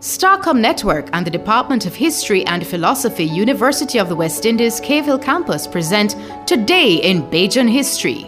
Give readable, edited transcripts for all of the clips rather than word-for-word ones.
Starcom Network and the Department of History and Philosophy, University of the West Indies, Cave Hill Campus present Today in Bajan History.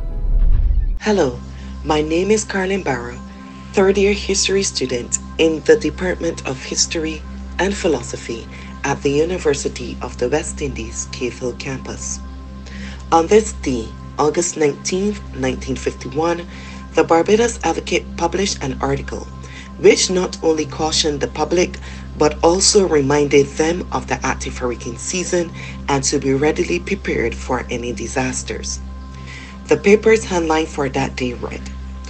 Hello, my name is Carlin Barrow, third-year history student in the Department of History and Philosophy at the University of the West Indies, Cave Hill Campus. On this day, August 19, 1951, the Barbados Advocate published an article which not only cautioned the public but also reminded them of the active hurricane season and to be readily prepared for any disasters. The paper's headline for that day read,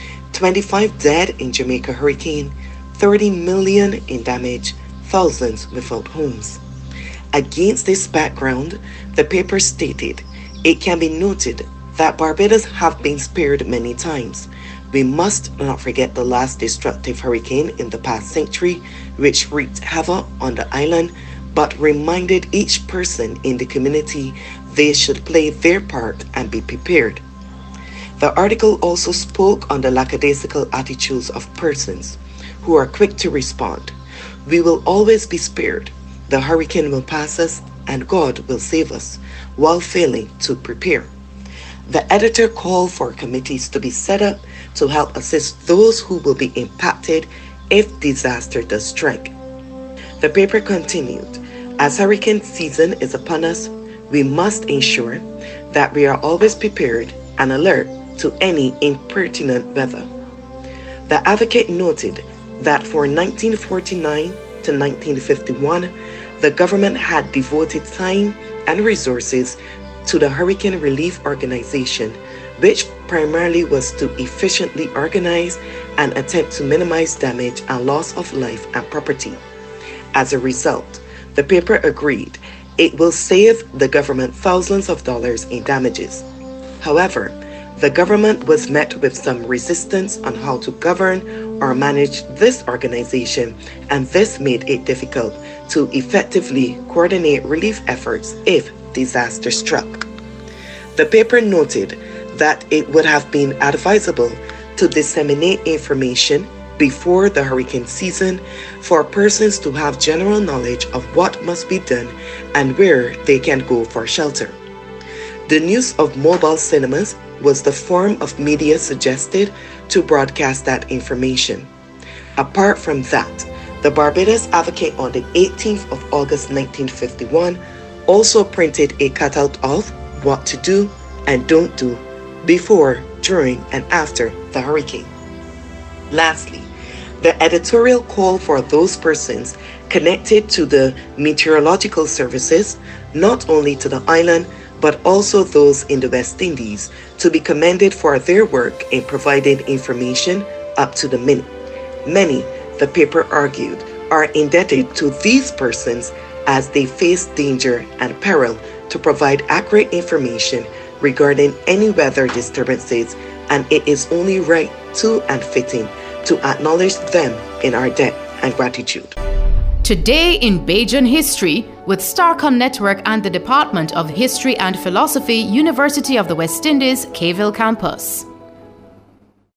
25 dead in Jamaica hurricane, 30 million in damage, thousands without homes. Against this background, the paper stated, it can be noted that Barbados have been spared many times. We must not forget the last destructive hurricane in the past century, which wreaked havoc on the island, but reminded each person in the community they should play their part and be prepared. The article also spoke on the lackadaisical attitudes of persons who are quick to respond. We will always be spared. The hurricane will pass us and God will save us, while failing to prepare. The editor called for committees to be set up to help assist those who will be impacted if disaster does strike. The paper continued, as hurricane season is upon us, we must ensure that we are always prepared and alert to any impertinent weather. The Advocate noted that for 1949 to 1951, the government had devoted time and resources to the Hurricane Relief Organization, which primarily was to efficiently organize and attempt to minimize damage and loss of life and property. As a result, the paper agreed it will save the government thousands of dollars in damages. However, the government was met with some resistance on how to govern or manage this organization, and this made it difficult to effectively coordinate relief efforts if disaster struck. The paper noted that it would have been advisable to disseminate information before the hurricane season for persons to have general knowledge of what must be done and where they can go for shelter. The use of mobile cinemas was the form of media suggested to broadcast that information. Apart from that, the Barbados Advocate on the 18th of August 1951 also printed a cutout of what to do and don't do before, during, and after the hurricane. Lastly, the editorial called for those persons connected to the meteorological services, not only to the island, but also those in the West Indies, to be commended for their work in providing information up to the minute. Many, the paper argued, are indebted to these persons as they face danger and peril to provide accurate information regarding any weather disturbances, and it is only right to and fitting to acknowledge them in our debt and gratitude. Today in Bajan History with Starcom Network and the Department of History and Philosophy, University of the West Indies, Cave Hill Campus.